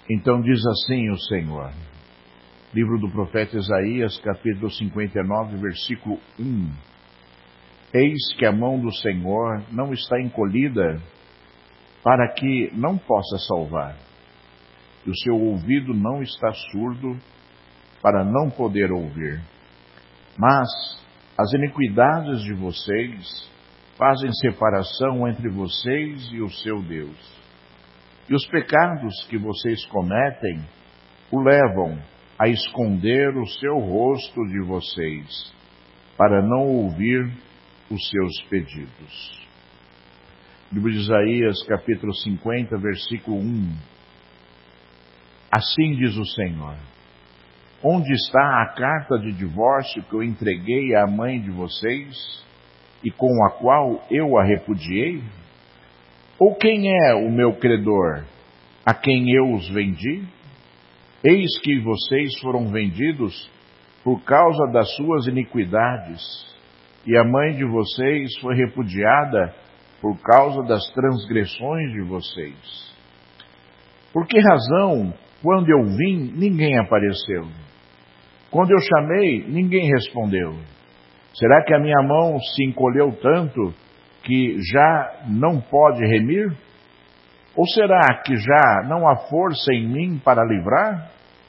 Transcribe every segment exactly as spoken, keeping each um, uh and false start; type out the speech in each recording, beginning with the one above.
Então diz assim o Senhor, livro do profeta Isaías, capítulo cinquenta e nove, versículo um. Eis que a mão do Senhor não está encolhida para que não possa salvar, e o seu ouvido não está surdo para não poder ouvir. Mas as iniquidades de vocês fazem separação entre vocês e o seu Deus. E os pecados que vocês cometem o levam a esconder o seu rosto de vocês, para não ouvir os seus pedidos. Livro de Isaías, capítulo cinquenta, versículo um. Assim diz o Senhor: onde está a carta de divórcio que eu entreguei à mãe de vocês e com a qual eu a repudiei? Ou quem é o meu credor, a quem eu os vendi? Eis que vocês foram vendidos por causa das suas iniquidades, e a mãe de vocês foi repudiada por causa das transgressões de vocês. Por que razão, quando eu vim, ninguém apareceu? Quando eu chamei, ninguém respondeu. Será que a minha mão se encolheu tanto que já não pode remir? Ou será que já não há força em mim para livrar?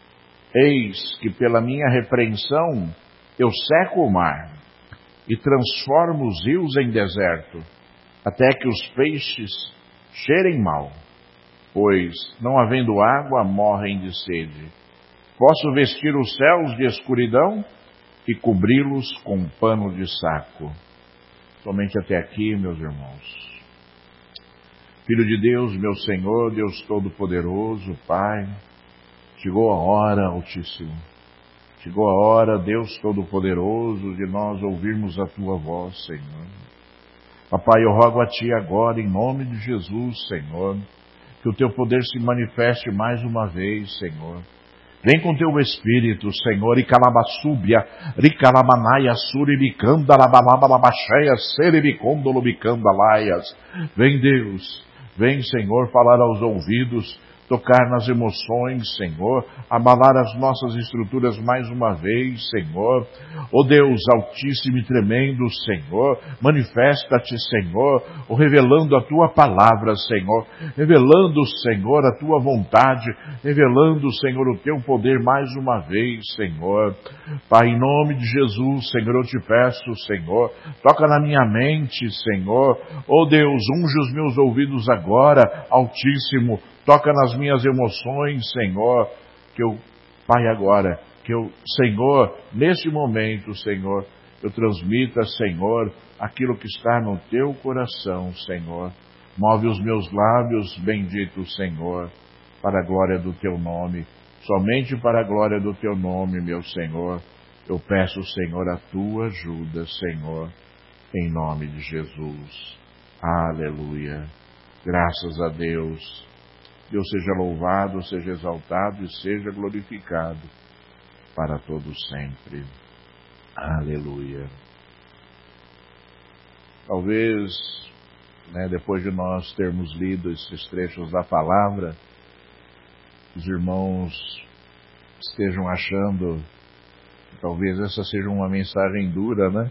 Eis que pela minha repreensão eu seco o mar e transformo os rios em deserto, até que os peixes cheirem mal, pois, não havendo água, morrem de sede. Posso vestir os céus de escuridão e cobri-los com um pano de saco. Somente até aqui, meus irmãos. Filho de Deus, meu Senhor, Deus Todo-Poderoso, Pai, chegou a hora, Altíssimo. Chegou a hora, Deus Todo-Poderoso, de nós ouvirmos a Tua voz, Senhor. Papai, eu rogo a Ti agora, em nome de Jesus, Senhor, que o Teu poder se manifeste mais uma vez, Senhor. Vem com Teu Espírito, Senhor, e calabassúbia, ricalamanaya, suribicanda, labalabalabacheias, seribicondolubicanda, laias. Vem, Deus, vem, Senhor, falar aos ouvidos, tocar nas emoções, Senhor, abalar as nossas estruturas mais uma vez, Senhor. Ó Deus altíssimo e tremendo, Senhor, manifesta-te, Senhor, revelando a Tua palavra, Senhor, revelando, Senhor, a Tua vontade, revelando, Senhor, o Teu poder mais uma vez, Senhor. Pai, em nome de Jesus, Senhor, eu te peço, Senhor, toca na minha mente, Senhor. Ó Deus, unge os meus ouvidos agora, Altíssimo, toca nas minhas emoções, Senhor, que eu, Pai, agora, que eu, Senhor, neste momento, Senhor, eu transmita, Senhor, aquilo que está no Teu coração, Senhor. Move os meus lábios, bendito Senhor, para a glória do Teu nome, somente para a glória do Teu nome, meu Senhor. Eu peço, Senhor, a Tua ajuda, Senhor, em nome de Jesus. Aleluia. Graças a Deus. Deus seja louvado, seja exaltado e seja glorificado para todos sempre. Aleluia. Talvez, né, depois de nós termos lido esses trechos da palavra, os irmãos estejam achando que talvez essa seja uma mensagem dura, né?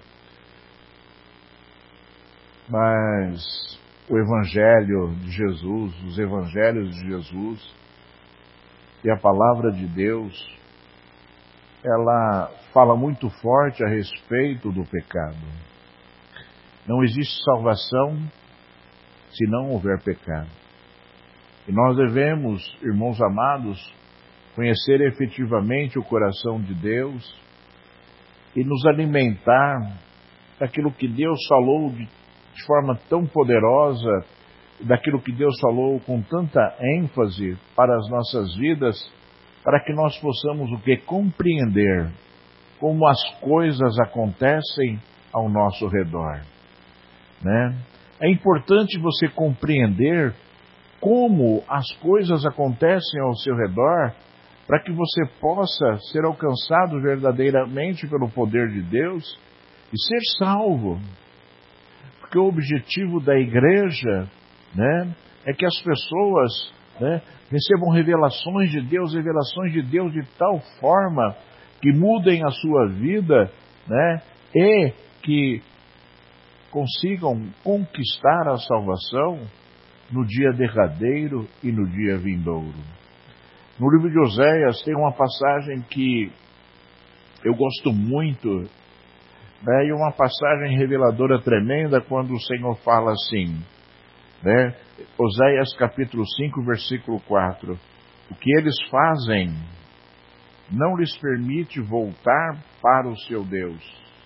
Mas o Evangelho de Jesus, os Evangelhos de Jesus e a Palavra de Deus, ela fala muito forte a respeito do pecado. Não existe salvação se não houver pecado. E nós devemos, irmãos amados, conhecer efetivamente o coração de Deus e nos alimentar daquilo que Deus falou de de forma tão poderosa, daquilo que Deus falou com tanta ênfase para as nossas vidas, para que nós possamos o que? Compreender como as coisas acontecem ao nosso redor, né? É importante você compreender como as coisas acontecem ao seu redor, para que você possa ser alcançado verdadeiramente pelo poder de Deus e ser salvo. Porque o objetivo da igreja, né, é que as pessoas né? Recebam revelações de Deus, revelações de Deus de tal forma que mudem a sua vida, né? E que consigam conquistar a salvação no dia derradeiro e no dia vindouro. No livro de Oséias tem uma passagem que eu gosto muito, né? E uma passagem reveladora tremenda quando o Senhor fala assim, né? Oséias capítulo cinco, versículo quatro. O que eles fazem não lhes permite voltar para o seu Deus,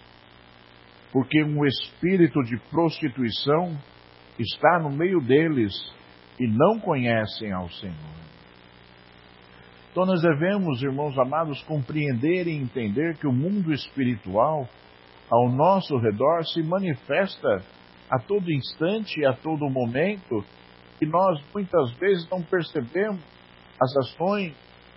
porque um espírito de prostituição está no meio deles e não conhecem ao Senhor. Então nós devemos, irmãos amados, compreender e entender que o mundo espiritual ao nosso redor se manifesta a todo instante e a todo momento, e nós muitas vezes não percebemos as ações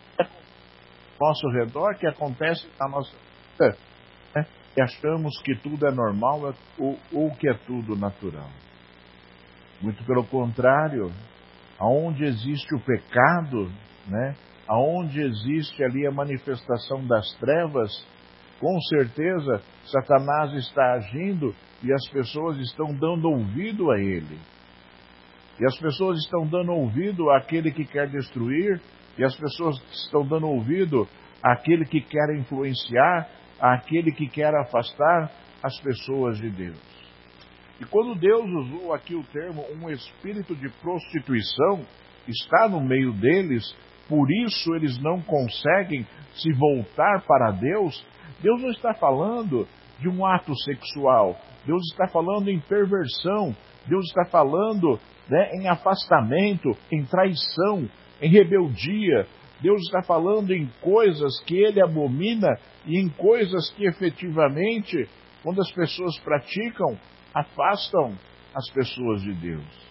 ao nosso redor que acontecem na nossa vida, né? E achamos que tudo é normal ou, ou que é tudo natural. Muito pelo contrário, aonde existe o pecado, né? Aonde existe ali a manifestação das trevas, com certeza Satanás está agindo e as pessoas estão dando ouvido a ele. E as pessoas estão dando ouvido àquele que quer destruir, e as pessoas estão dando ouvido àquele que quer influenciar, àquele que quer afastar as pessoas de Deus. E quando Deus usou aqui o termo, um espírito de prostituição está no meio deles, por isso eles não conseguem se voltar para Deus, Deus não está falando de um ato sexual, Deus está falando em perversão, Deus está falando, né, em afastamento, em traição, em rebeldia, Deus está falando em coisas que Ele abomina e em coisas que efetivamente, quando as pessoas praticam, afastam as pessoas de Deus.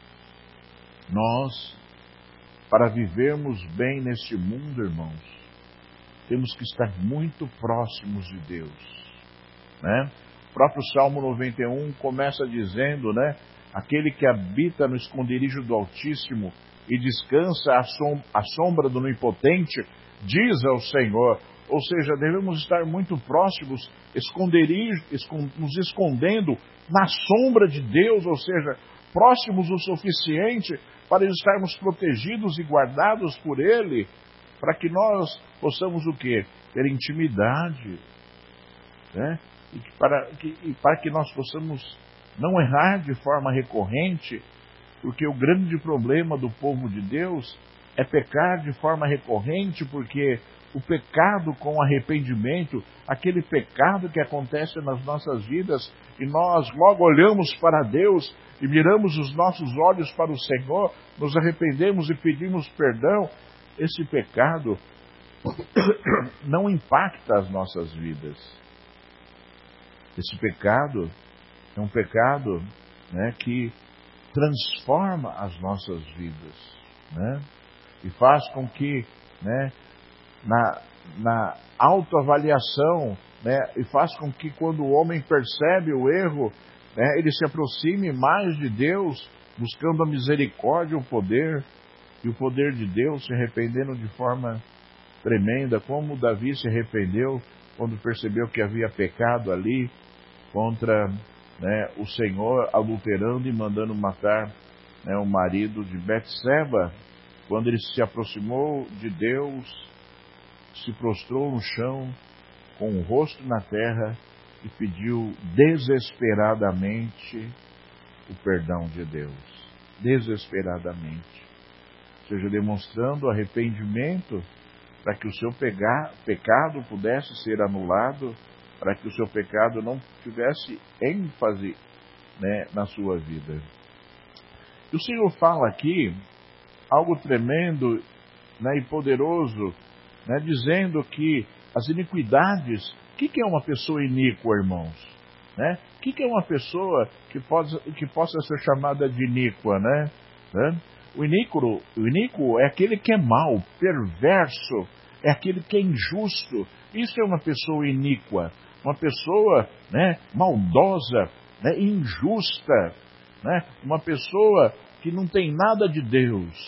Nós, para vivermos bem neste mundo, irmãos, temos que estar muito próximos de Deus, né? O próprio Salmo noventa e um começa dizendo, né? Aquele que habita no esconderijo do Altíssimo e descansa à, som à sombra do Onipotente, diz ao Senhor. Ou seja, devemos estar muito próximos, esconderijo, escond nos escondendo na sombra de Deus, ou seja, próximos o suficiente para estarmos protegidos e guardados por Ele, para que nós possamos o quê? Ter intimidade, né? E que para, que, e para que nós possamos não errar de forma recorrente, porque o grande problema do povo de Deus é pecar de forma recorrente, porque o pecado com arrependimento, aquele pecado que acontece nas nossas vidas, e nós logo olhamos para Deus e miramos os nossos olhos para o Senhor, nos arrependemos e pedimos perdão, esse pecado não impacta as nossas vidas. Esse pecado é um pecado, né, que transforma as nossas vidas, né, e faz com que, né, na, na autoavaliação, né, e faz com que quando o homem percebe o erro, né, ele se aproxime mais de Deus, buscando a misericórdia e o poder, e o poder de Deus, se arrependendo de forma tremenda, como Davi se arrependeu quando percebeu que havia pecado ali contra, né, o Senhor, adulterando e mandando matar, né, o marido de Betseba. Quando ele se aproximou de Deus, se prostrou no chão, com o rosto na terra, e pediu desesperadamente o perdão de Deus. Desesperadamente. Ou seja, demonstrando arrependimento para que o seu pecado pudesse ser anulado, para que o seu pecado não tivesse ênfase, né, na sua vida. E o Senhor fala aqui algo tremendo, né, e poderoso, né, dizendo que as iniquidades, o que, que é uma pessoa iníqua, irmãos? Né? O que, que é uma pessoa que, pode, que possa ser chamada de iníqua? Né? Né? O, iníquo, o iníquo é aquele que é mau, perverso, é aquele que é injusto. Isso é uma pessoa iníqua, uma pessoa, né, maldosa, né, injusta, né, uma pessoa que não tem nada de Deus.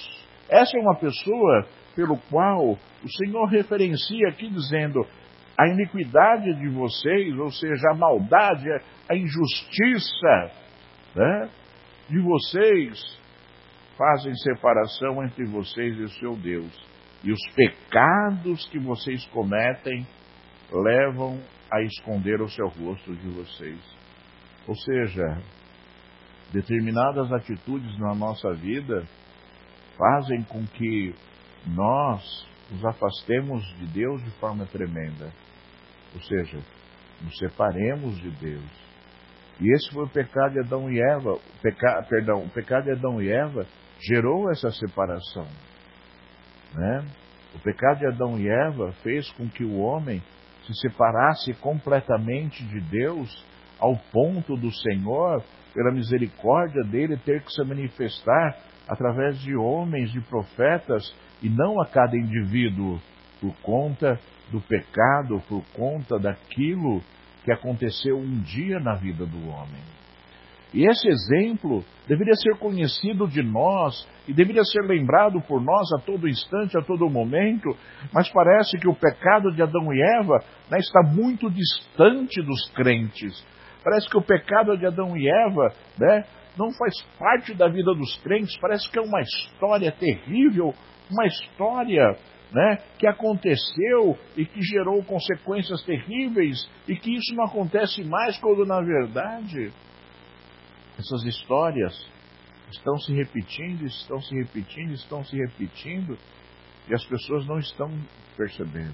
Essa é uma pessoa pelo qual o Senhor referencia aqui dizendo: a iniquidade de vocês, ou seja, a maldade, a injustiça, né, de vocês fazem separação entre vocês e o seu Deus. E os pecados que vocês cometem levam a esconder o seu rosto de vocês. Ou seja, determinadas atitudes na nossa vida fazem com que nós nos afastemos de Deus de forma tremenda. Ou seja, nos separemos de Deus. E esse foi o pecado de Adão e Eva. O peca, perdão, o pecado de Adão e Eva gerou essa separação, né? O pecado de Adão e Eva fez com que o homem se separasse completamente de Deus, ao ponto do Senhor, pela misericórdia dele, ter que se manifestar através de homens, de profetas, e não a cada indivíduo, por conta do pecado, por conta daquilo que aconteceu um dia na vida do homem. E esse exemplo deveria ser conhecido de nós e deveria ser lembrado por nós a todo instante, a todo momento, mas parece que o pecado de Adão e Eva, né, está muito distante dos crentes. Parece que o pecado de Adão e Eva, né, não faz parte da vida dos crentes. Parece que é uma história terrível, uma história, né, que aconteceu e que gerou consequências terríveis, e que isso não acontece mais, quando na verdade essas histórias estão se repetindo, estão se repetindo, estão se repetindo, e as pessoas não estão percebendo.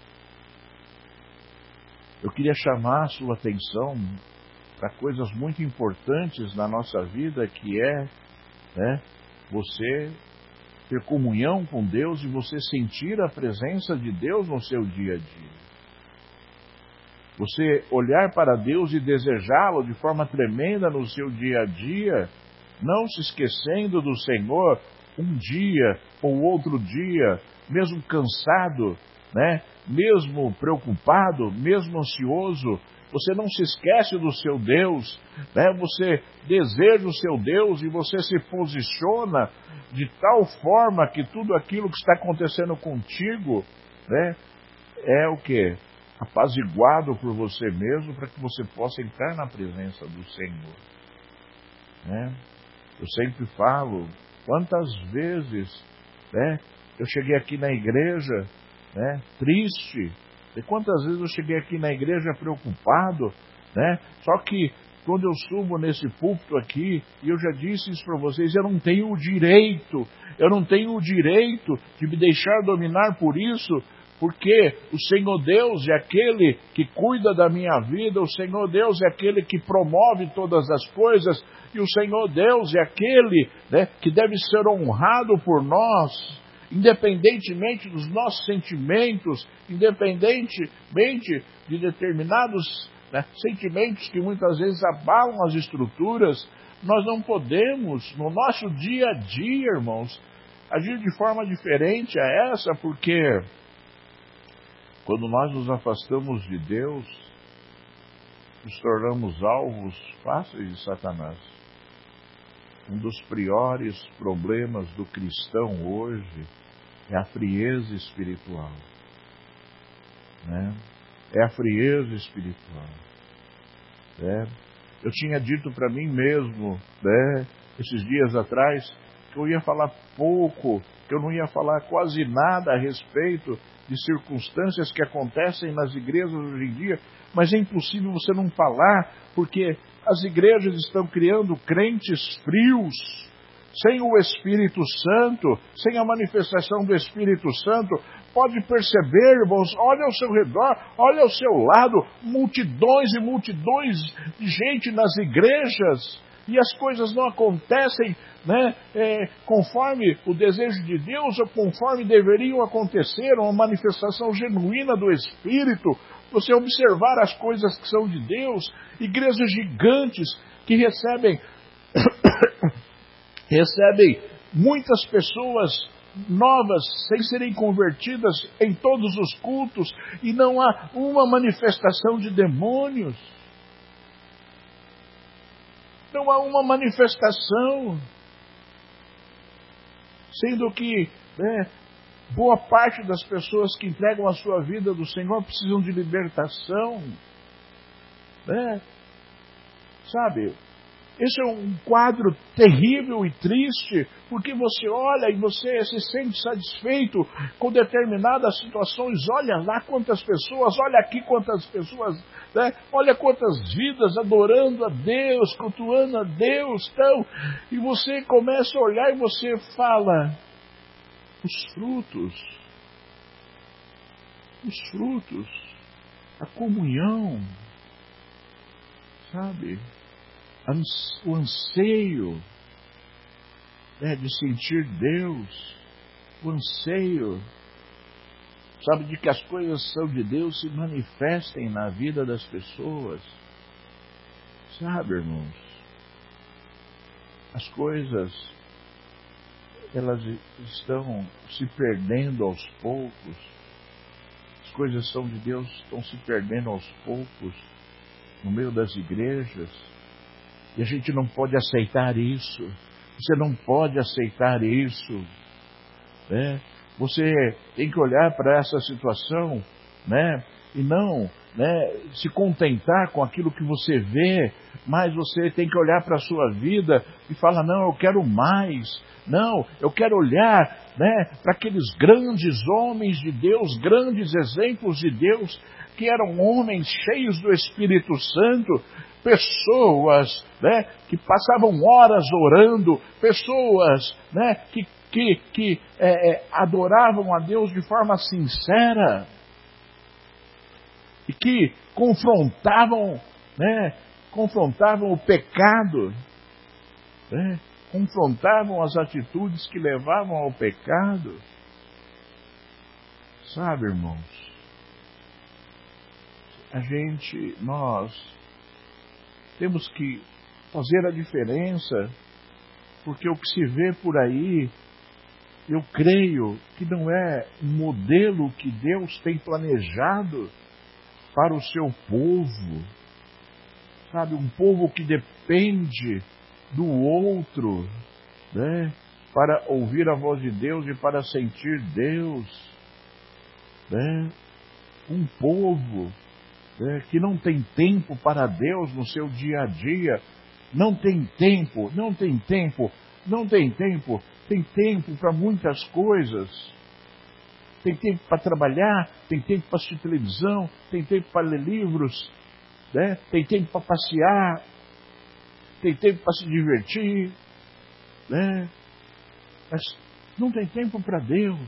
Eu queria chamar a sua atenção para coisas muito importantes na nossa vida, que é, né, você ter comunhão com Deus e você sentir a presença de Deus no seu dia a dia. Você olhar para Deus e desejá-lo de forma tremenda no seu dia a dia, não se esquecendo do Senhor um dia ou outro dia, mesmo cansado, né? Mesmo preocupado, mesmo ansioso, você não se esquece do seu Deus, né? Você deseja o seu Deus e você se posiciona de tal forma que tudo aquilo que está acontecendo contigo, né, é o quê? Apaziguado por você mesmo, para que você possa entrar na presença do Senhor, né? Eu sempre falo, quantas vezes, né, eu cheguei aqui na igreja, né, triste, e quantas vezes eu cheguei aqui na igreja preocupado, né? Só que quando eu subo nesse púlpito aqui, e eu já disse isso para vocês, eu não tenho o direito, eu não tenho o direito de me deixar dominar por isso, porque o Senhor Deus é aquele que cuida da minha vida, o Senhor Deus é aquele que promove todas as coisas, e o Senhor Deus é aquele, né, que deve ser honrado por nós, independentemente dos nossos sentimentos, independentemente de determinados, né, sentimentos que muitas vezes abalam as estruturas. Nós não podemos, no nosso dia a dia, irmãos, agir de forma diferente a essa, porque quando nós nos afastamos de Deus, nos tornamos alvos fáceis de Satanás. Um dos piores problemas do cristão hoje é a frieza espiritual, né? É a frieza espiritual, né? Eu tinha dito para mim mesmo, né, esses dias atrás, que eu ia falar pouco, que eu não ia falar quase nada a respeito de circunstâncias que acontecem nas igrejas hoje em dia, mas é impossível você não falar, porque as igrejas estão criando crentes frios, sem o Espírito Santo, sem a manifestação do Espírito Santo. Pode perceber, irmãos, olha ao seu redor, olha ao seu lado, multidões e multidões de gente nas igrejas, e as coisas não acontecem, né, é, conforme o desejo de Deus, ou conforme deveriam acontecer, uma manifestação genuína do Espírito. Você observar as coisas que são de Deus, igrejas gigantes que recebem, recebem muitas pessoas novas, sem serem convertidas em todos os cultos, e não há uma manifestação de demônios. Não há uma manifestação. Sendo que, né, boa parte das pessoas que entregam a sua vida do Senhor precisam de libertação, né? Sabe? Esse é um quadro terrível e triste, porque você olha e você se sente satisfeito com determinadas situações. Olha lá quantas pessoas, olha aqui quantas pessoas, né? Olha quantas vidas adorando a Deus, cultuando a Deus, então, e você começa a olhar e você fala, os frutos, os frutos, a comunhão, sabe? O anseio, né, de sentir Deus, o anseio, sabe, de que as coisas são de Deus se manifestem na vida das pessoas, sabe, irmãos? As coisas, elas estão se perdendo aos poucos, as coisas são de Deus estão se perdendo aos poucos no meio das igrejas. E a gente não pode aceitar isso. Você não pode aceitar isso, né? Você tem que olhar para essa situação, né? E não, né, se contentar com aquilo que você vê, mas você tem que olhar para a sua vida e falar, não, eu quero mais. Não, eu quero olhar, né, para aqueles grandes homens de Deus, grandes exemplos de Deus, que eram homens cheios do Espírito Santo, pessoas, né, que passavam horas orando, pessoas, né, que, que, que é, é, adoravam a Deus de forma sincera e que confrontavam, né, confrontavam o pecado, né, confrontavam as atitudes que levavam ao pecado. Sabe, irmãos, a gente, nós temos que fazer a diferença, porque o que se vê por aí, eu creio que não é um modelo que Deus tem planejado para o seu povo. Sabe, um povo que depende do outro, né, para ouvir a voz de Deus e para sentir Deus, né? Um povo, né, que não tem tempo para Deus no seu dia a dia, não tem tempo, não tem tempo, não tem tempo, tem tempo para muitas coisas, tem tempo para trabalhar, tem tempo para assistir televisão, tem tempo para ler livros, né, tem tempo para passear, tem tempo para se divertir, né, mas não tem tempo para Deus,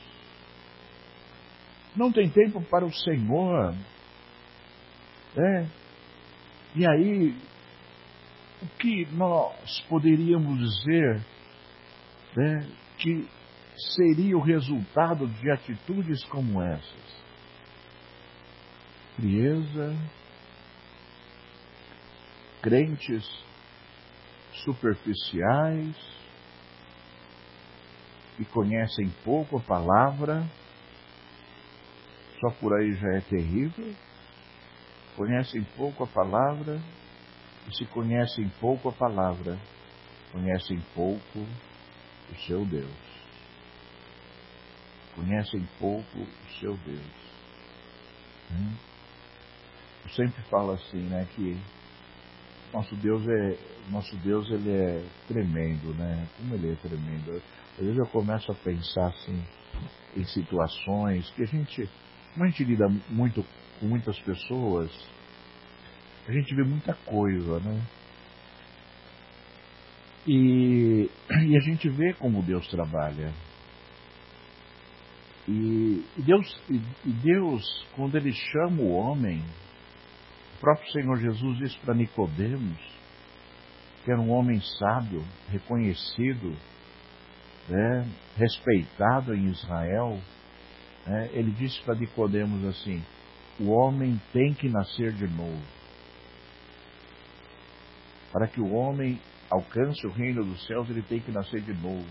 não tem tempo para o Senhor, né? E aí, o que nós poderíamos dizer, né, que seria o resultado de atitudes como essas? Frieza, crentes superficiais, que conhecem pouco a palavra, só por aí já é terrível, conhecem pouco a palavra, e se conhecem pouco a palavra, conhecem pouco o seu Deus. Conhecem pouco o seu Deus. Hum? Eu sempre falo assim, né, que nosso Deus é, nosso Deus ele é tremendo, né? Como ele é tremendo. Às vezes eu começo a pensar assim em situações que a gente, como a gente lida muito com muitas pessoas, a gente vê muita coisa, né? E, e a gente vê como Deus trabalha. E, e, Deus, e, e Deus, quando Ele chama o homem, o próprio Senhor Jesus disse para Nicodemos, que era um homem sábio, reconhecido, né, respeitado em Israel, né, Ele disse para Nicodemos assim, o homem tem que nascer de novo. Para que o homem alcance o reino dos céus, ele tem que nascer de novo.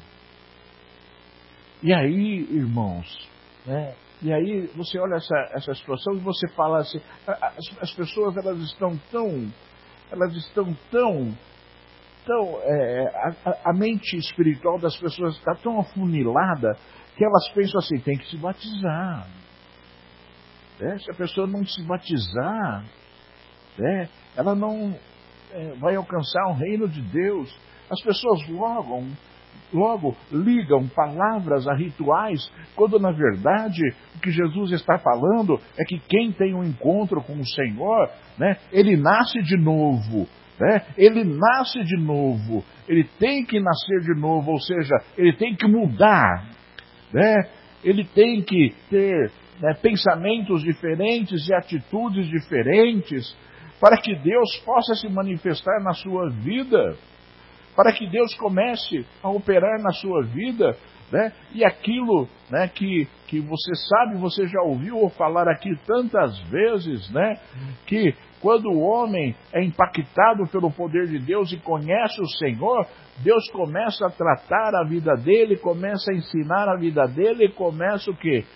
E aí, irmãos, né? E aí você olha essa, essa situação e você fala assim, as, as pessoas elas estão tão, elas estão tão estão, é, a, a mente espiritual das pessoas está tão afunilada que elas pensam assim, tem que se batizar. É, se a pessoa não se batizar, é, ela não é, vai alcançar o reino de Deus. As pessoas logo, logo ligam palavras a rituais, quando na verdade o que Jesus está falando é que quem tem um encontro com o Senhor, né, ele nasce de novo. Né? Ele nasce de novo, ele tem que nascer de novo, ou seja, ele tem que mudar, né? Ele tem que ter, né, pensamentos diferentes e atitudes diferentes para que Deus possa se manifestar na sua vida, para que Deus comece a operar na sua vida, né? E aquilo, né, que, que você sabe, você já ouviu falar aqui tantas vezes, né, que quando o homem é impactado pelo poder de Deus e conhece o Senhor, Deus começa a tratar a vida dele, começa a ensinar a vida dele e começa o quê?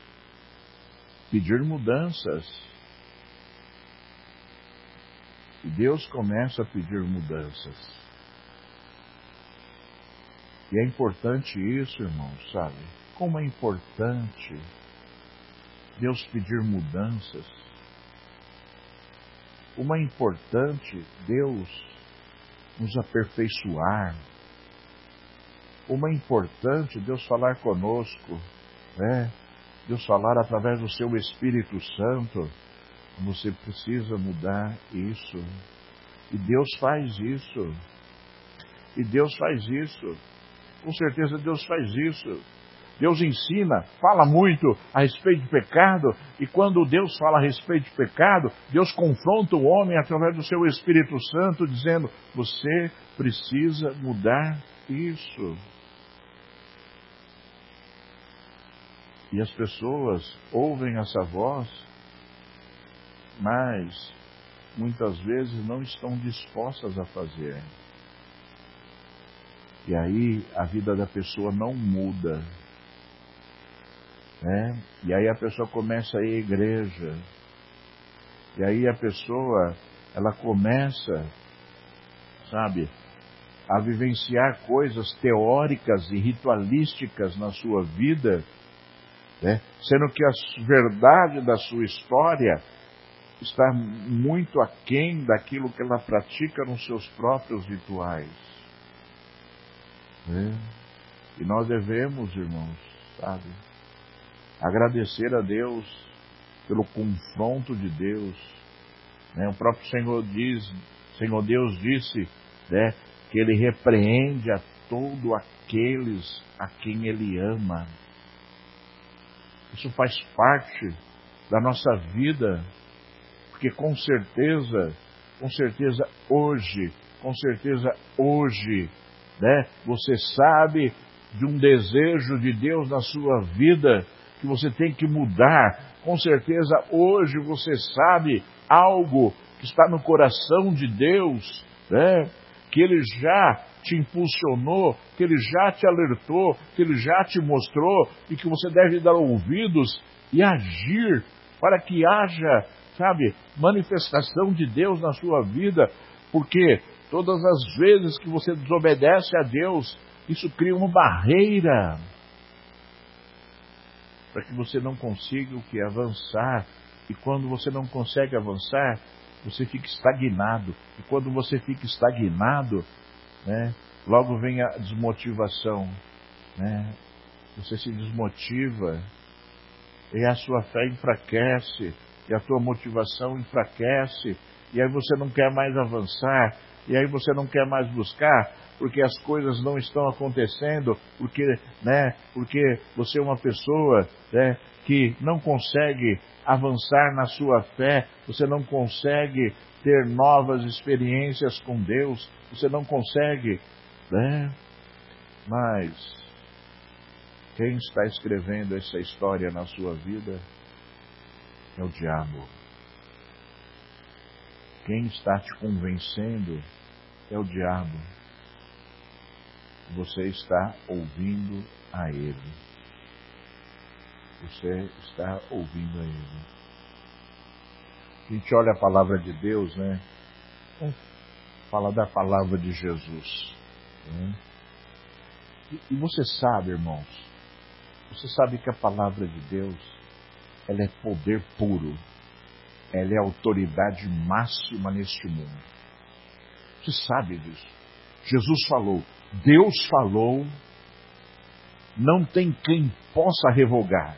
Pedir mudanças. E Deus começa a pedir mudanças. E é importante isso, irmãos, sabe? Como é importante Deus pedir mudanças. Como é importante Deus nos aperfeiçoar. Como é importante Deus falar conosco, né? Deus falar através do seu Espírito Santo. Você precisa mudar isso. E Deus faz isso. E Deus faz isso. Com certeza Deus faz isso. Deus ensina, fala muito a respeito de pecado, e quando Deus fala a respeito de pecado, Deus confronta o homem através do seu Espírito Santo, dizendo, você precisa mudar isso. E as pessoas ouvem essa voz, mas muitas vezes não estão dispostas a fazer. E aí a vida da pessoa não muda. Né? E aí a pessoa começa a ir à igreja. E aí a pessoa, ela começa, sabe, a vivenciar coisas teóricas e ritualísticas na sua vida, né? Sendo que a verdade da sua história está muito aquém daquilo que ela pratica nos seus próprios rituais. Né? E nós devemos, irmãos, sabe, agradecer a Deus pelo confronto de Deus. Né? O próprio Senhor diz, Senhor Deus disse, né, que Ele repreende a todos aqueles a quem Ele ama. Isso faz parte da nossa vida, porque com certeza, com certeza hoje, com certeza hoje, né, você sabe de um desejo de Deus na sua vida, que você tem que mudar. Com certeza hoje você sabe algo que está no coração de Deus, né? Que Ele já te impulsionou, que Ele já te alertou, que Ele já te mostrou, e que você deve dar ouvidos e agir para que haja, sabe, manifestação de Deus na sua vida, porque todas as vezes que você desobedece a Deus, isso cria uma barreira para que você não consiga o que? Avançar. E quando você não consegue avançar, você fica estagnado. E quando você fica estagnado, né, logo vem a desmotivação. Né? Você se desmotiva e a sua fé enfraquece, e a tua motivação enfraquece, e aí você não quer mais avançar, e aí você não quer mais buscar, porque as coisas não estão acontecendo, porque, né, porque você é uma pessoa, né, que não consegue avançar na sua fé, você não consegue ter novas experiências com Deus, você não consegue, né? Mas quem está escrevendo essa história na sua vida é o diabo. Quem está te convencendo é o diabo. Você está ouvindo a ele. Você está ouvindo a ele. A gente olha a palavra de Deus, né? fala da palavra de Jesus. Né? E, e você sabe, irmãos, você sabe que a palavra de Deus, ela é poder puro. Ela é autoridade máxima neste mundo. Você sabe disso. Jesus falou, Deus falou, não tem quem possa revogar.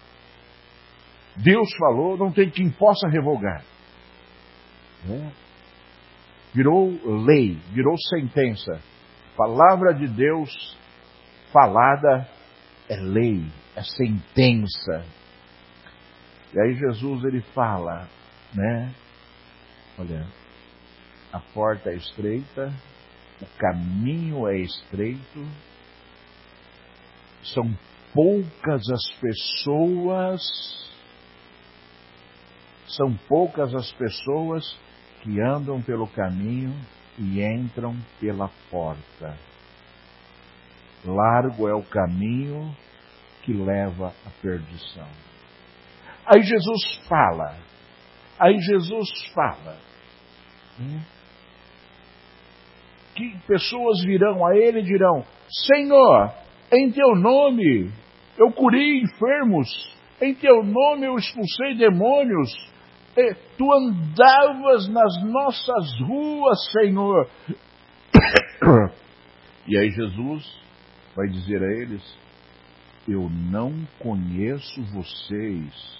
Deus falou, não tem quem possa revogar. Né? Virou lei, virou sentença. Palavra de Deus falada é lei, é sentença. E aí Jesus ele fala, né? Olha, a porta é estreita, o caminho é estreito, são poucas as pessoas, são poucas as pessoas que andam pelo caminho e entram pela porta. Largo é o caminho que leva à perdição. Aí Jesus fala, aí Jesus fala, hum, que pessoas virão a ele e dirão, Senhor, em teu nome eu curei enfermos, em teu nome eu expulsei demônios, tu andavas nas nossas ruas, Senhor. E aí Jesus vai dizer a eles, eu não conheço vocês.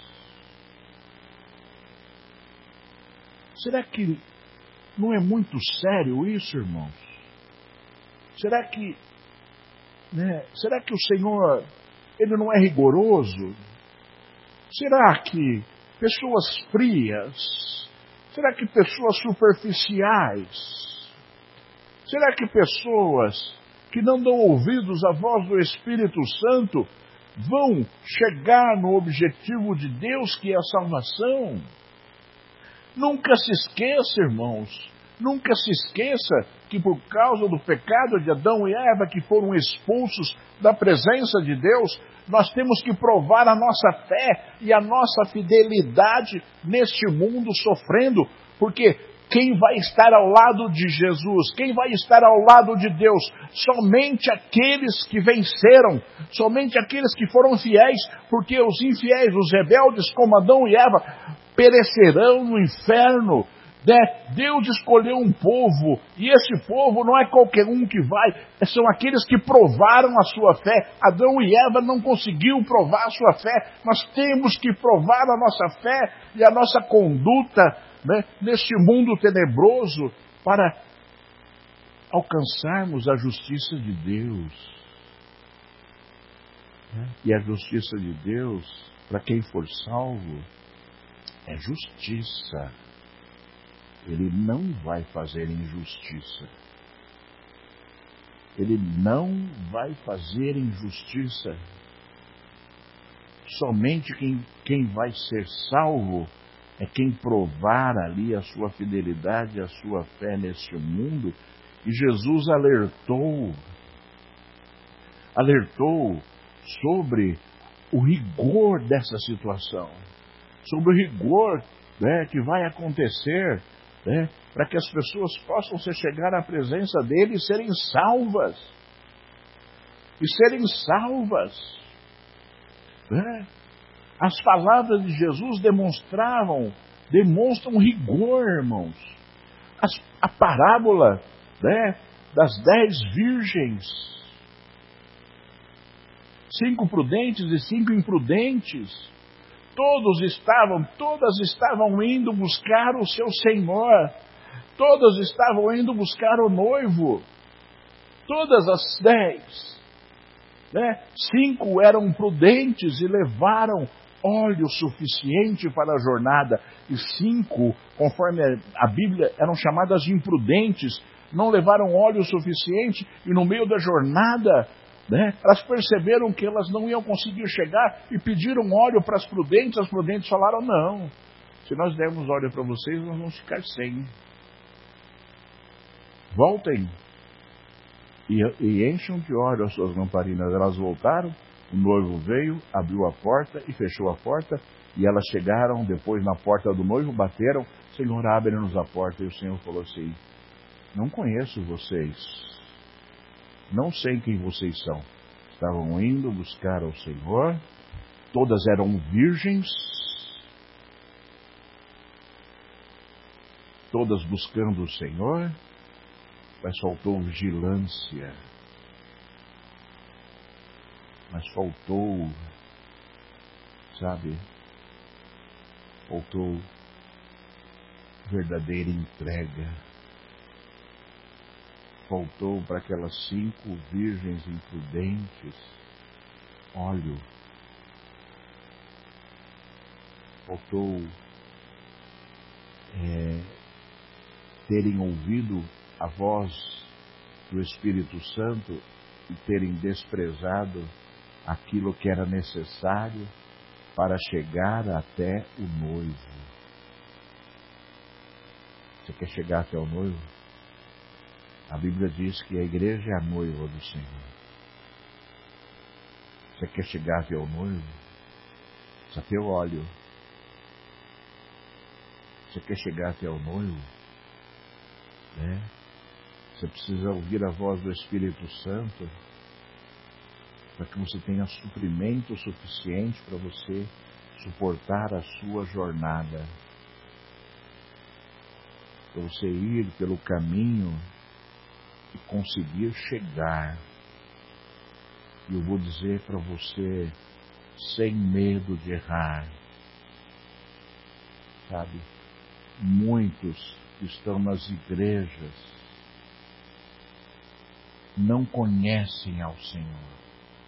Será que não é muito sério isso, irmãos? Será que, né, será que o Senhor, ele não é rigoroso? Será que pessoas frias? Será que pessoas superficiais? Será que pessoas que não dão ouvidos à voz do Espírito Santo vão chegar no objetivo de Deus, que é a salvação? Nunca se esqueça, irmãos, nunca se esqueça que por causa do pecado de Adão e Eva, que foram expulsos da presença de Deus, nós temos que provar a nossa fé e a nossa fidelidade neste mundo sofrendo, porque quem vai estar ao lado de Jesus, quem vai estar ao lado de Deus? Somente aqueles que venceram, somente aqueles que foram fiéis, porque os infiéis, os rebeldes, como Adão e Eva, perecerão no inferno. Né? Deus escolheu um povo, e esse povo não é qualquer um que vai, são aqueles que provaram a sua fé. Adão e Eva não conseguiram provar a sua fé, nós temos que provar a nossa fé e a nossa conduta, né, neste mundo tenebroso, para alcançarmos a justiça de Deus. Né? E a justiça de Deus, para quem for salvo, é justiça. Ele não vai fazer injustiça. Ele não vai fazer injustiça. Somente quem, quem vai ser salvo é quem provar ali a sua fidelidade, a sua fé neste mundo. E Jesus alertou, alertou sobre o rigor dessa situação, sobre o rigor, né, que vai acontecer, né, para que as pessoas possam se chegar à presença dele e serem salvas. E serem salvas. Né? As palavras de Jesus demonstravam, demonstram rigor, irmãos. As, a parábola, né, das dez virgens, cinco prudentes e cinco imprudentes, todos estavam, todas estavam indo buscar o seu Senhor, todas estavam indo buscar o noivo, todas as dez, né? Cinco eram prudentes e levaram óleo suficiente para a jornada, e cinco, conforme a Bíblia, eram chamadas de imprudentes, não levaram óleo suficiente, e no meio da jornada, né, elas perceberam que elas não iam conseguir chegar e pediram óleo para as prudentes. As prudentes falaram, não, se nós dermos óleo para vocês, nós vamos ficar sem. Voltem e, e encham de óleo as suas lamparinas. Elas voltaram, o noivo veio, abriu a porta e fechou a porta, e elas chegaram depois na porta do noivo, bateram, Senhor, abre-nos a porta. E o Senhor falou assim, não conheço vocês, não sei quem vocês são. Estavam indo buscar ao Senhor, todas eram virgens, todas buscando o Senhor, mas faltou vigilância, mas faltou, sabe, faltou verdadeira entrega, faltou para aquelas cinco virgens imprudentes óleo, faltou é, terem ouvido a voz do Espírito Santo e terem desprezado aquilo que era necessário para chegar até o noivo. Você quer chegar até o noivo? A Bíblia diz que a igreja é a noiva do Senhor. Você quer chegar até o noivo? Precisa ter o óleo. Você quer chegar até o noivo? Né? Você precisa ouvir a voz do Espírito Santo para que você tenha suprimento suficiente para você suportar a sua jornada. Para você ir pelo caminho e conseguir chegar. E eu vou dizer para você, sem medo de errar, sabe? Muitos que estão nas igrejas não conhecem ao Senhor.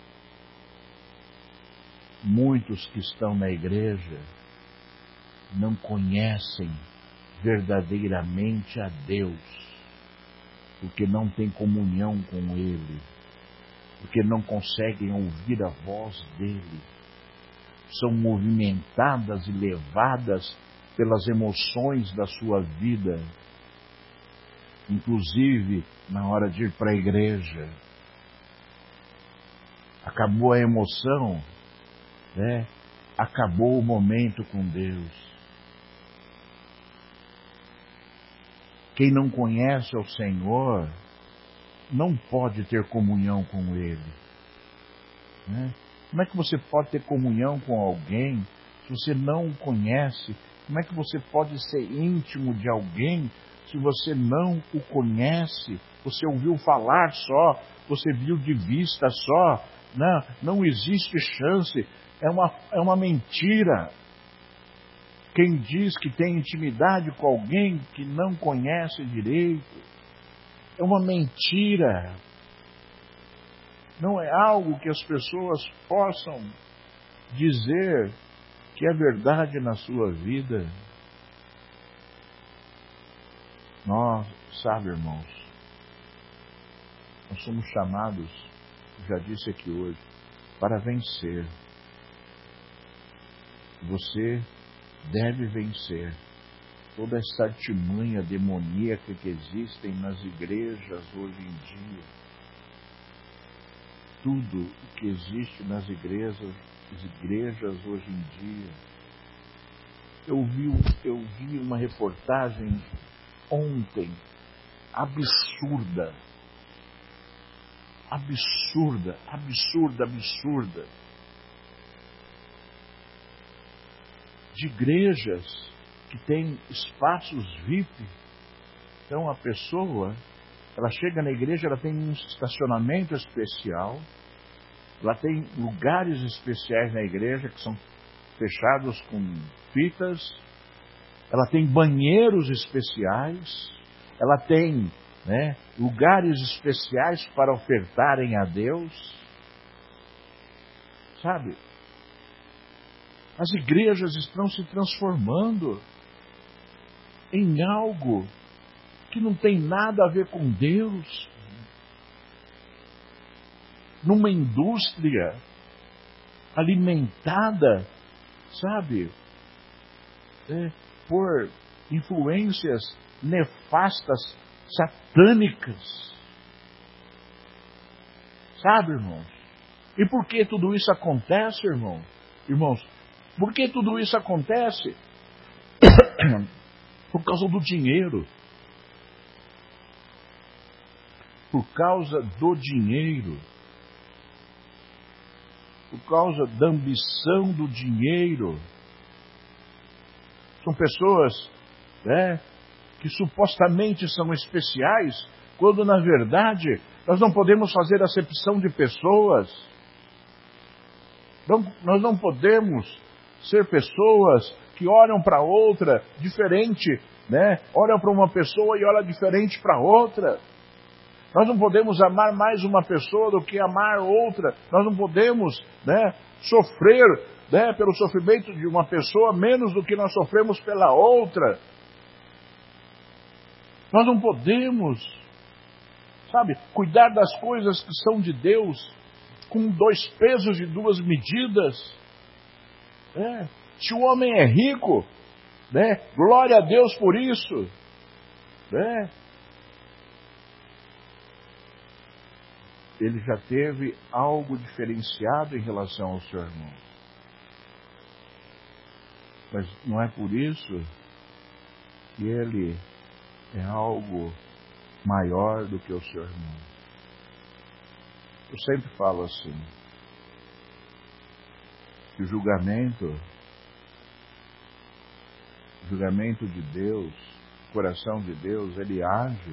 Muitos que estão na igreja não conhecem verdadeiramente a Deus, porque não têm comunhão com Ele, porque não conseguem ouvir a voz dEle. São movimentadas e levadas pelas emoções da sua vida, inclusive na hora de ir para a igreja. Acabou a emoção, né? Acabou o momento com Deus. Quem não conhece o Senhor não pode ter comunhão com Ele. Né? Como é que você pode ter comunhão com alguém se você não o conhece? Como é que você pode ser íntimo de alguém se você não o conhece? Você ouviu falar só, você viu de vista só. Não, não existe chance, é uma, é uma mentira. Quem diz que tem intimidade com alguém que não conhece direito, é uma mentira. Não é algo que as pessoas possam dizer que é verdade na sua vida. Nós, sabe, irmãos, nós somos chamados, já disse aqui hoje, para vencer. Você deve vencer toda essa artimanha demoníaca que existem nas igrejas hoje em dia. Tudo o que existe nas igrejas, as igrejas hoje em dia. Eu vi, eu vi uma reportagem ontem, absurda, absurda, absurda, absurda, de igrejas que têm espaços V I P. Então a pessoa, ela chega na igreja, ela tem um estacionamento especial, ela tem lugares especiais na igreja que são fechados com fitas, ela tem banheiros especiais, ela tem, né, lugares especiais para ofertarem a Deus, sabe? As igrejas estão se transformando em algo que não tem nada a ver com Deus, numa indústria alimentada, sabe, é, por influências nefastas, satânicas, sabe, irmãos? E por que tudo isso acontece, irmão? Irmãos, por que tudo isso acontece? Por causa do dinheiro. por causa do dinheiro, por causa da ambição do dinheiro. São pessoas, né, que supostamente são especiais, quando na verdade nós não podemos fazer acepção de pessoas. Não, nós não podemos ser pessoas que olham para outra diferente, né? Olham para uma pessoa e olham diferente para outra. Nós não podemos amar mais uma pessoa do que amar outra. Nós não podemos, né, sofrer, né, pelo sofrimento de uma pessoa menos do que nós sofremos pela outra. Nós não podemos, sabe, cuidar das coisas que são de Deus com dois pesos e duas medidas. É. Se o homem é rico, né, glória a Deus por isso. Né? Ele já teve algo diferenciado em relação ao seu irmão. Mas não é por isso que ele é algo maior do que o seu irmão. Eu sempre falo assim, que o julgamento, o julgamento de Deus, o coração de Deus, ele age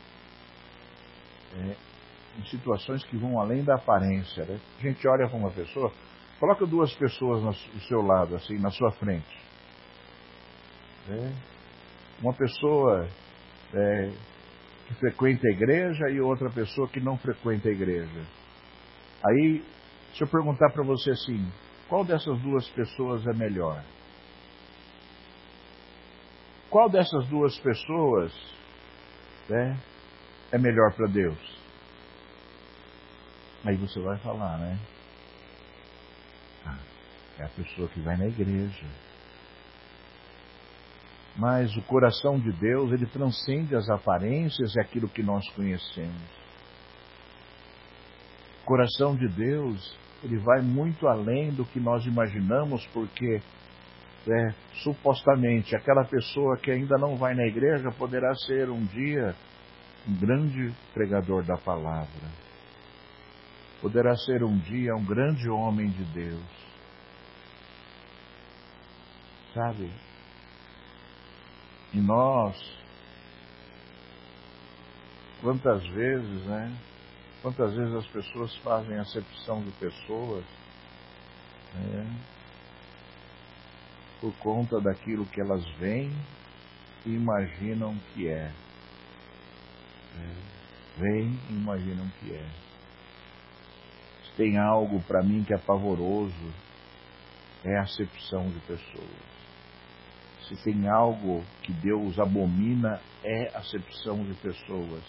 é, em situações que vão além da aparência. Né? A gente olha para uma pessoa, coloca duas pessoas do seu lado, assim, na sua frente. Né? Uma pessoa é, que frequenta a igreja e outra pessoa que não frequenta a igreja. Aí, se eu perguntar para você assim, qual dessas duas pessoas é melhor? Qual dessas duas pessoas, né, é melhor para Deus? Aí você vai falar, né? Ah, é a pessoa que vai na igreja. Mas o coração de Deus, ele transcende as aparências e aquilo que nós conhecemos. O coração de Deus, ele vai muito além do que nós imaginamos, porque é, supostamente aquela pessoa que ainda não vai na igreja poderá ser um dia um grande pregador da palavra. Poderá ser um dia um grande homem de Deus. Sabe? E nós, quantas vezes, né? Quantas vezes as pessoas fazem acepção de pessoas, né, por conta daquilo que elas veem e imaginam que é. Né? Veem e imaginam que é. Se tem algo para mim que é pavoroso, é a acepção de pessoas. Se tem algo que Deus abomina, é a acepção de pessoas.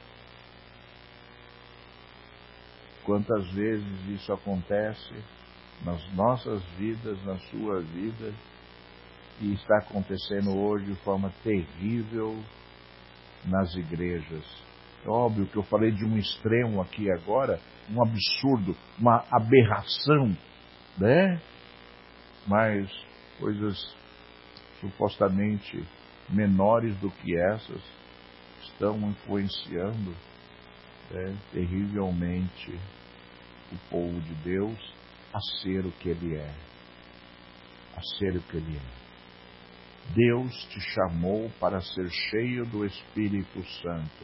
Quantas vezes isso acontece nas nossas vidas, na sua vida, e está acontecendo hoje de forma terrível nas igrejas. É óbvio que eu falei de um extremo aqui agora, um absurdo, uma aberração, né? Mas coisas supostamente menores do que essas estão influenciando, né, terrivelmente o povo de Deus a ser o que ele é. A ser o que ele é. Deus te chamou para ser cheio do Espírito Santo.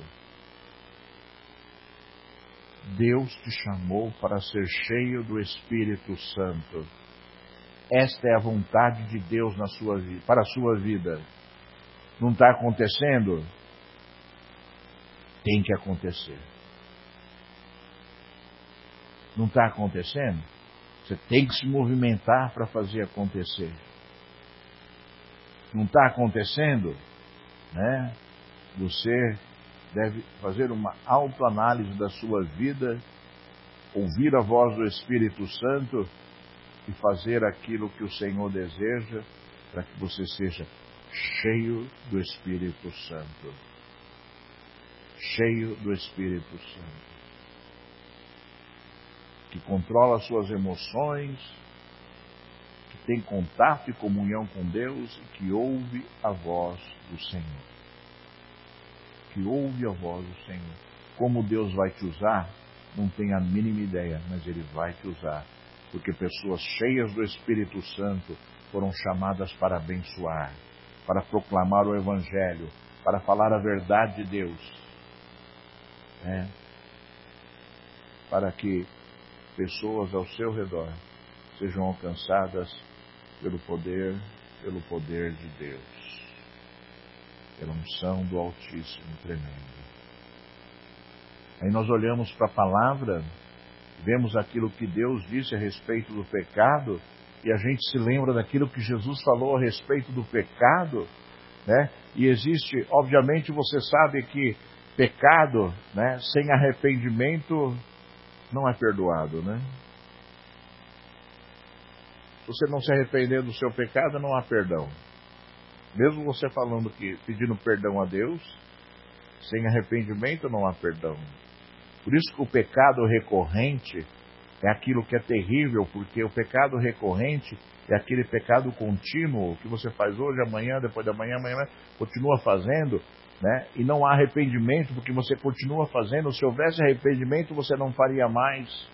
Deus te chamou para ser cheio do Espírito Santo. Esta é a vontade de Deus na sua, para a sua vida. Não está acontecendo? Tem que acontecer. Não está acontecendo? Você tem que se movimentar para fazer acontecer. Não está acontecendo? Né? Você deve fazer uma autoanálise da sua vida, ouvir a voz do Espírito Santo e fazer aquilo que o Senhor deseja para que você seja cheio do Espírito Santo. Cheio do Espírito Santo. Que controla suas emoções, que tem contato e comunhão com Deus e que ouve a voz do Senhor. Que ouve a voz do Senhor. Como Deus vai te usar, não tenho a mínima ideia, mas Ele vai te usar. Porque pessoas cheias do Espírito Santo foram chamadas para abençoar, para proclamar o Evangelho, para falar a verdade de Deus. É, para que pessoas ao seu redor sejam alcançadas pelo poder, pelo poder de Deus, pela unção do Altíssimo tremendo. Aí nós olhamos para a palavra, vemos aquilo que Deus disse a respeito do pecado, e a gente se lembra daquilo que Jesus falou a respeito do pecado, né? E existe, obviamente você sabe que pecado, né, sem arrependimento não é perdoado, né? Se você não se arrepender do seu pecado, não há perdão. Mesmo você falando que pedindo perdão a Deus, sem arrependimento não há perdão. Por isso que o pecado recorrente é aquilo que é terrível, porque o pecado recorrente é aquele pecado contínuo que você faz hoje, amanhã, depois da manhã, amanhã, continua fazendo, né? E não há arrependimento, porque você continua fazendo. Se houvesse arrependimento, você não faria mais.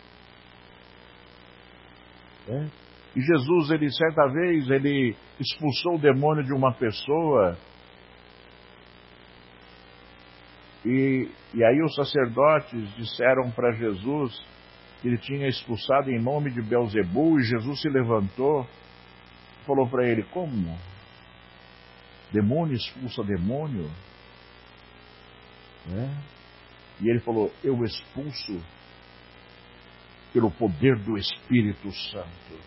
É? E Jesus, ele certa vez, ele expulsou o demônio de uma pessoa, e, e aí os sacerdotes disseram para Jesus que ele tinha expulsado em nome de Belzebu, e Jesus se levantou e falou para ele: como? Demônio expulsa demônio? É? E ele falou: eu expulso pelo poder do Espírito Santo.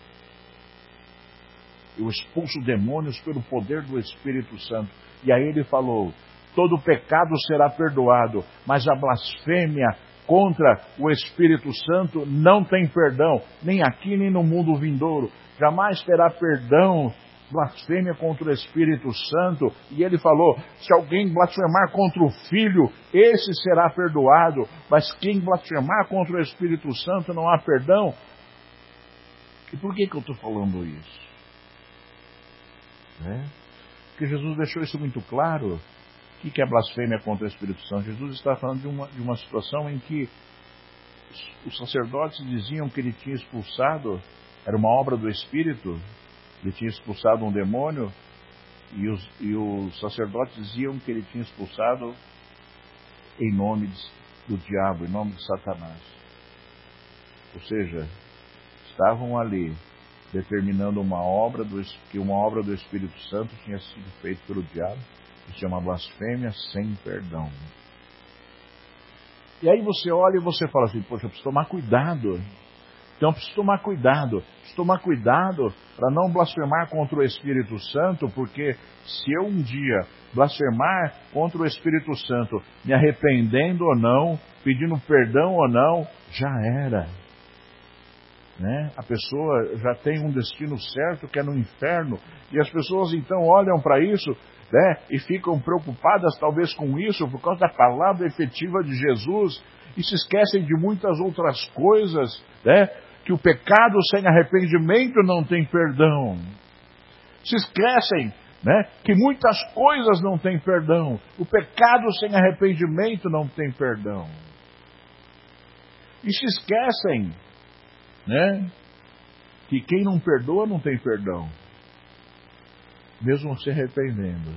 Eu expulso demônios pelo poder do Espírito Santo. E aí ele falou: todo pecado será perdoado, mas a blasfêmia contra o Espírito Santo não tem perdão, nem aqui nem no mundo vindouro. Jamais terá perdão blasfêmia contra o Espírito Santo. E ele falou: se alguém blasfemar contra o Filho, esse será perdoado, mas quem blasfemar contra o Espírito Santo não há perdão. E por que que eu estou falando isso? É? Porque Jesus deixou isso muito claro. O que é blasfêmia contra o Espírito Santo? Jesus está falando de uma, de uma situação em que os sacerdotes diziam que ele tinha expulsado, era uma obra do Espírito, ele tinha expulsado um demônio, e os, e os sacerdotes diziam que ele tinha expulsado em nome de, do diabo, em nome de Satanás. Ou seja, estavam ali determinando uma obra do, que uma obra do Espírito Santo tinha sido feita pelo diabo. Isso é uma blasfêmia sem perdão. E aí você olha e você fala assim: poxa, eu preciso tomar cuidado. Então eu preciso tomar cuidado. Preciso tomar cuidado para não blasfemar contra o Espírito Santo, porque se eu um dia blasfemar contra o Espírito Santo, me arrependendo ou não, pedindo perdão ou não, já era. Né? A pessoa já tem um destino certo, que é no inferno, e as pessoas então olham para isso, né, e ficam preocupadas talvez com isso, por causa da palavra efetiva de Jesus, e se esquecem de muitas outras coisas, né, que o pecado sem arrependimento não tem perdão. Se esquecem, né, que muitas coisas não têm perdão. O pecado sem arrependimento não tem perdão. E se esquecem, né, que quem não perdoa não tem perdão, mesmo se arrependendo.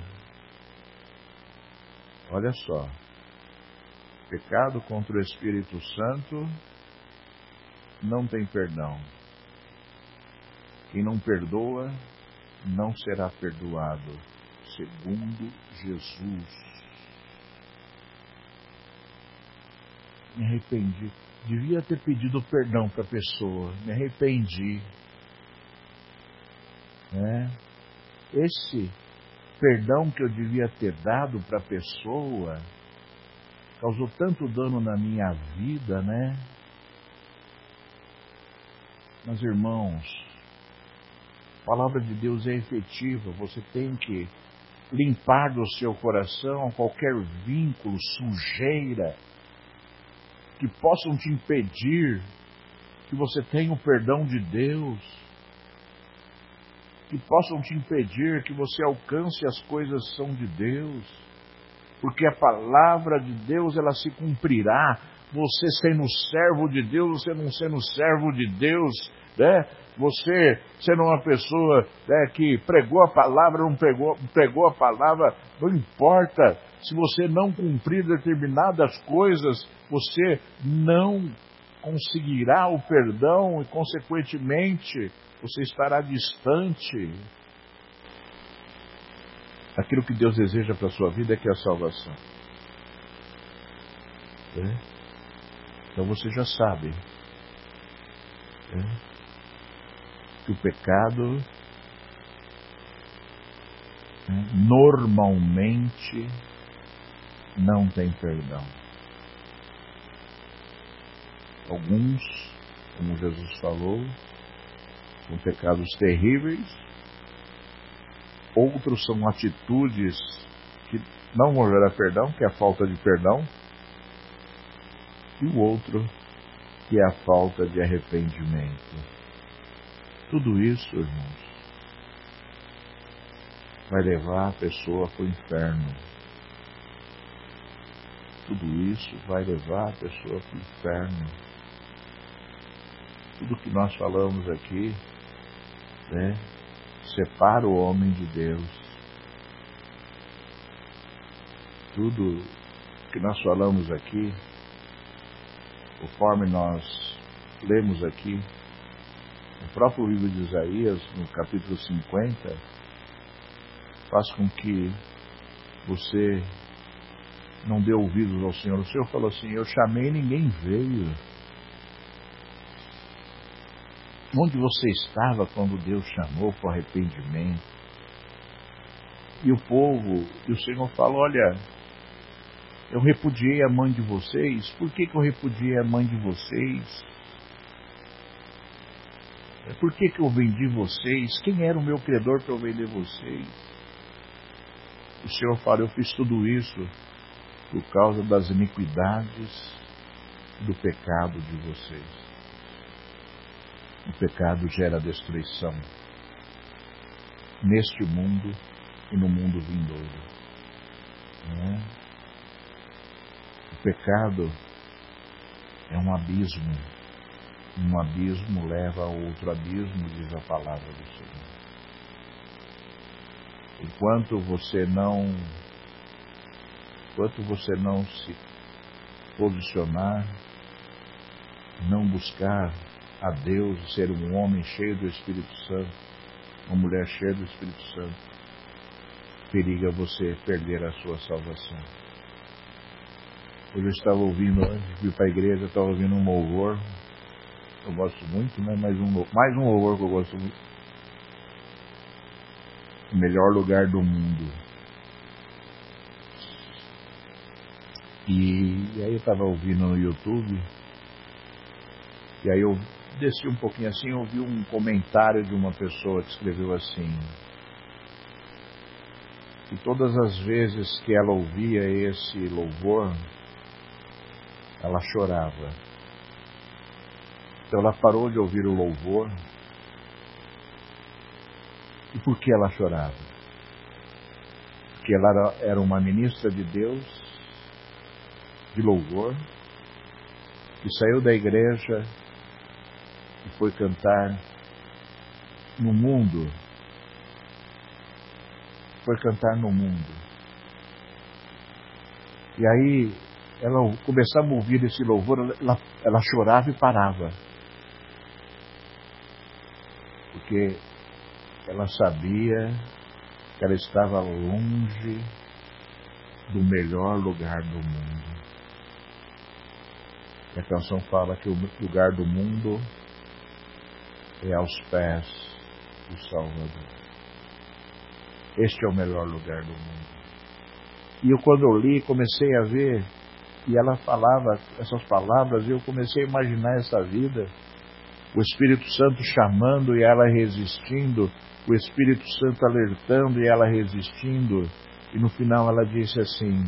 Olha só, pecado contra o Espírito Santo não tem perdão. Quem não perdoa não será perdoado, segundo Jesus. Me arrependi. Devia ter pedido perdão para a pessoa. Me arrependi. Né? Esse perdão que eu devia ter dado para a pessoa causou tanto dano na minha vida, né? Mas, irmãos, a palavra de Deus é efetiva. Você tem que limpar do seu coração qualquer vínculo, sujeira, que possam te impedir que você tenha o perdão de Deus, que possam te impedir que você alcance as coisas que são de Deus. porque a palavra de Deus ela se cumprirá. Você sendo servo de Deus, você não sendo servo de Deus, né? Você sendo uma pessoa, né, que pregou a palavra, não pregou, pregou a palavra, não importa. Se você não cumprir determinadas coisas, você não conseguirá o perdão e, consequentemente, você estará distante. Aquilo que Deus deseja para a sua vida é que é a salvação. É? Então você já sabe, é? que o pecado é, normalmente não tem perdão. Alguns, como Jesus falou, são pecados terríveis. Outros são atitudes que não vão gerar perdão, que é a falta de perdão. E o outro, que é a falta de arrependimento. Tudo isso, irmãos, vai levar a pessoa para o inferno. Tudo isso vai levar a pessoa para o inferno. Tudo que nós falamos aqui, né, separa o homem de Deus. Tudo que nós falamos aqui, conforme nós lemos aqui, no próprio livro de Isaías, no capítulo cinquenta, faz com que você não dê ouvidos ao Senhor. O Senhor falou assim: eu chamei e ninguém veio. Onde você estava quando Deus chamou para o arrependimento? E o povo, e o Senhor falou: olha, eu repudiei a mãe de vocês. Por que, que eu repudiei a mãe de vocês? Por que, que eu vendi vocês? Quem era o meu credor para eu vender vocês? O Senhor fala: eu fiz tudo isso por causa das iniquidades do pecado de vocês. O pecado gera destruição neste mundo e no mundo vindouro. Não é? O pecado é um abismo. Um abismo leva a outro abismo, diz a palavra do Senhor. Enquanto você não, enquanto você não se posicionar, não buscar a Deus, ser um homem cheio do Espírito Santo, uma mulher cheia do Espírito Santo, periga você perder a sua salvação. Hoje eu estava ouvindo, antes de ir para a igreja, eu estava ouvindo um louvor. Eu gosto muito, né? Mais um, mais um louvor que eu gosto muito. O melhor lugar do mundo. E, e aí eu estava ouvindo no YouTube. E aí eu desci um pouquinho assim, eu ouvi um comentário de uma pessoa que escreveu assim: que todas as vezes que ela ouvia esse louvor, ela chorava. Então ela parou de ouvir o louvor. E por que ela chorava? Porque ela era, era uma ministra de Deus, de louvor, que saiu da igreja e foi cantar no mundo. Foi cantar no mundo. E aí ela começava a ouvir esse louvor, ela, ela chorava e parava. Porque ela sabia que ela estava longe do melhor lugar do mundo. E a canção fala que o lugar do mundo é aos pés do Salvador. Este é o melhor lugar do mundo. E eu, quando eu li, comecei a ver, e ela falava essas palavras, e eu comecei a imaginar essa vida, o Espírito Santo chamando e ela resistindo, o Espírito Santo alertando e ela resistindo, e no final ela disse assim: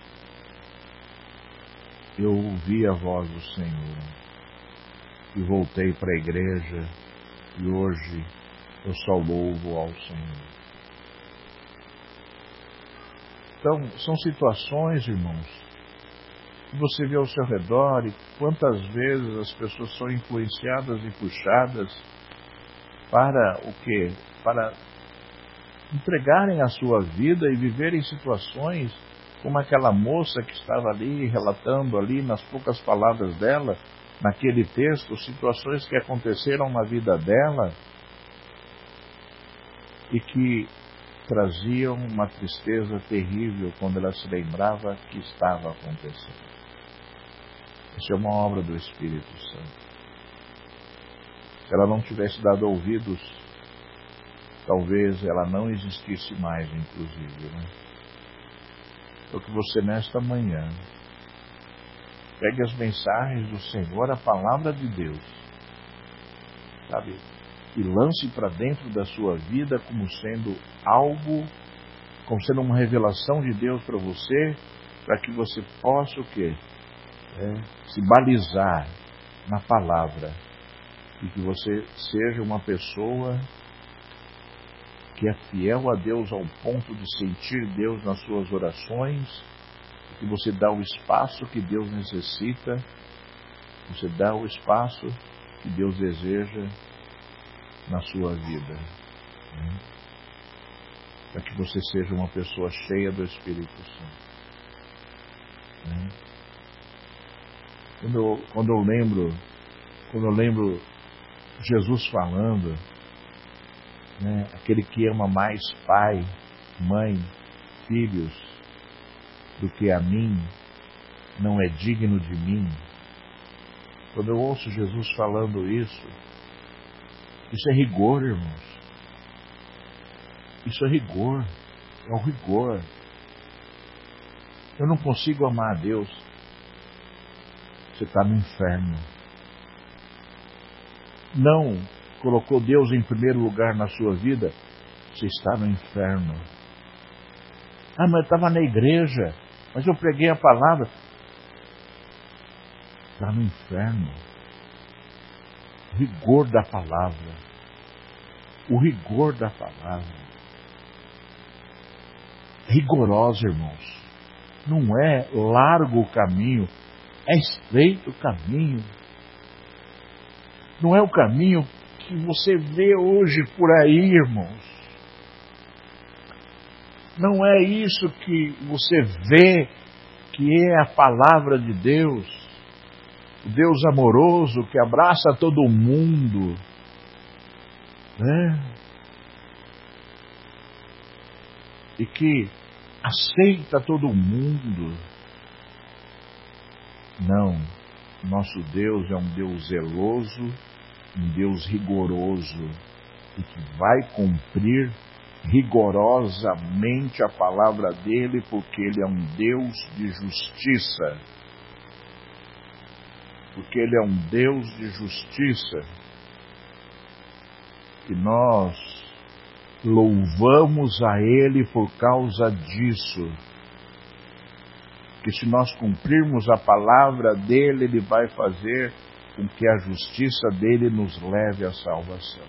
eu ouvi a voz do Senhor e voltei para a igreja, e hoje eu só louvo ao Senhor. Então, são situações, irmãos, que você vê ao seu redor e quantas vezes as pessoas são influenciadas e puxadas para o quê? Para entregarem a sua vida e viverem situações como aquela moça que estava ali relatando ali nas poucas palavras dela, naquele texto, situações que aconteceram na vida dela e que traziam uma tristeza terrível quando ela se lembrava que estava acontecendo. Isso é uma obra do Espírito Santo. Se ela não tivesse dado ouvidos, talvez ela não existisse mais, inclusive. Né? Então que você, nesta manhã, pegue as mensagens do Senhor, a palavra de Deus, sabe? E lance para dentro da sua vida como sendo algo, como sendo uma revelação de Deus para você, para que você possa o quê? É, se balizar na palavra e que você seja uma pessoa que é fiel a Deus ao ponto de sentir Deus nas suas orações, que você dá o espaço que Deus necessita, você dá o espaço que Deus deseja na sua vida, né? Para que você seja uma pessoa cheia do Espírito Santo. Né? Quando eu, quando eu lembro, quando eu lembro Jesus falando, né, aquele que ama mais pai, mãe, filhos do que a mim, não é digno de mim. Quando eu ouço Jesus falando isso, isso é rigor, irmãos. Isso é rigor, é o rigor. Eu não consigo amar a Deus. Você está no inferno. Não colocou Deus em primeiro lugar na sua vida, você está no inferno. Ah, mas eu estava na igreja, mas eu preguei a palavra. Está no inferno. O rigor da palavra. O rigor da palavra. Rigorosa, irmãos. Não é largo o caminho, é estreito o caminho. Não é o caminho que você vê hoje por aí, irmãos. Não é isso que você vê que é a palavra de Deus. O Deus amoroso que abraça todo mundo, né? E que aceita todo mundo. Não, nosso Deus é um Deus zeloso, um Deus rigoroso, e que vai cumprir rigorosamente a palavra dele, porque ele é um Deus de justiça. Porque ele é um Deus de justiça. E nós louvamos a ele por causa disso. Que se nós cumprirmos a palavra dele, ele vai fazer com que a justiça dele nos leve à salvação.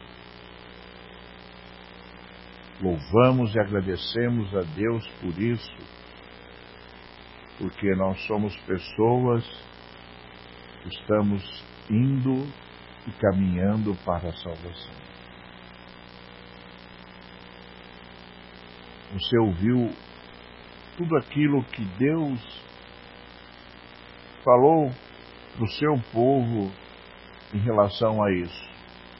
Louvamos e agradecemos a Deus por isso, porque nós somos pessoas que estamos indo e caminhando para a salvação. Você ouviu tudo aquilo que Deus falou para o seu povo em relação a isso,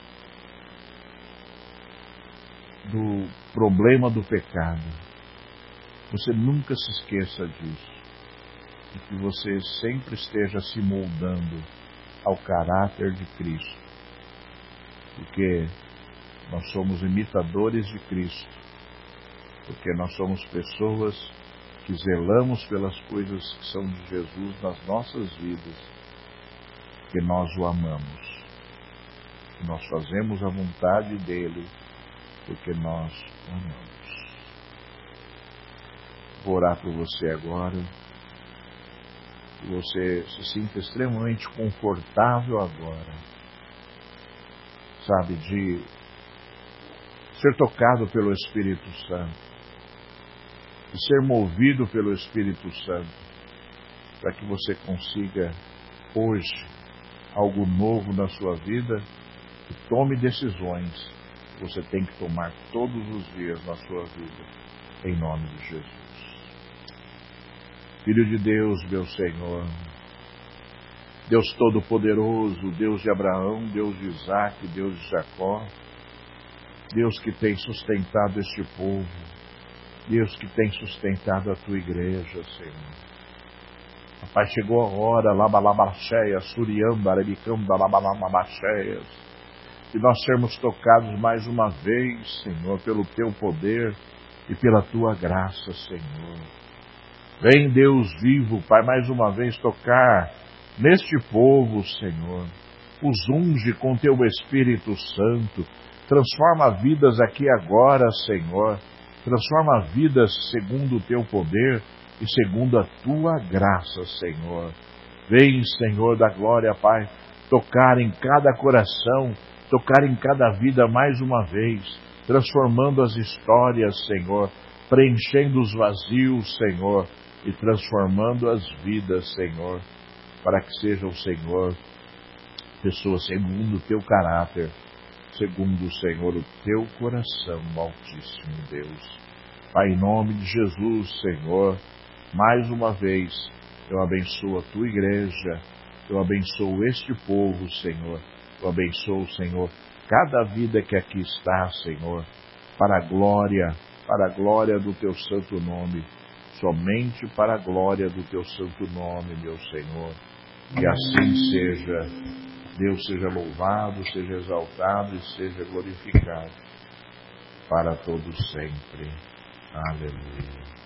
do problema do pecado. Você nunca se esqueça disso, e que você sempre esteja se moldando ao caráter de Cristo, porque nós somos imitadores de Cristo, porque nós somos pessoas que zelamos pelas coisas que são de Jesus nas nossas vidas, que nós o amamos, que nós fazemos a vontade dele, porque nós o amamos. Vou orar por você agora, que você se sinta extremamente confortável agora, sabe, de ser tocado pelo Espírito Santo. de ser movido pelo Espírito Santo, para que você consiga hoje algo novo na sua vida e tome decisões que você tem que tomar todos os dias na sua vida, em nome de Jesus. Filho de Deus, meu Senhor, Deus Todo-Poderoso, Deus de Abraão, Deus de Isaac, Deus de Jacó, Deus que tem sustentado este povo, Deus que tem sustentado a tua igreja, Senhor. Pai, chegou a hora, labalabacheias, suriamba, arebicamba, labalabacheias, de nós sermos tocados mais uma vez, Senhor, pelo teu poder e pela tua graça, Senhor. Vem, Deus vivo, Pai, mais uma vez tocar neste povo, Senhor. Os unge com teu Espírito Santo. Transforma vidas aqui agora, Senhor. Transforma vidas segundo o teu poder e segundo a tua graça, Senhor. Vem, Senhor da glória, Pai, tocar em cada coração, tocar em cada vida mais uma vez, transformando as histórias, Senhor, preenchendo os vazios, Senhor, e transformando as vidas, Senhor, para que sejam, Senhor, pessoas segundo o teu caráter, segundo, Senhor, o teu coração, Altíssimo Deus. Pai, em nome de Jesus, Senhor, mais uma vez, eu abençoo a tua igreja, eu abençoo este povo, Senhor, eu abençoo, Senhor, cada vida que aqui está, Senhor, para a glória, para a glória do teu santo nome, somente para a glória do teu santo nome, meu Senhor. E assim seja. Deus seja louvado, seja exaltado e seja glorificado para todos sempre. Aleluia.